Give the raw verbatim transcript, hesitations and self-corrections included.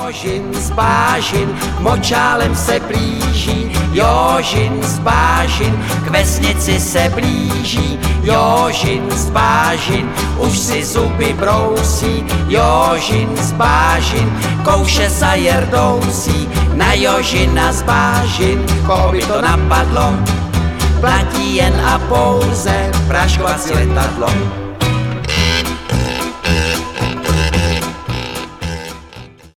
Jožin z Bážin močálem se blíží, Jožin z Bážin k vesnici se blíží, Jožin z Bážin už si zuby brousí, Jožin z Bážin kouše sa jerdousí, na Jožina z Bážin, koho by to napadlo, platí jen a pouze práškovací letadlo.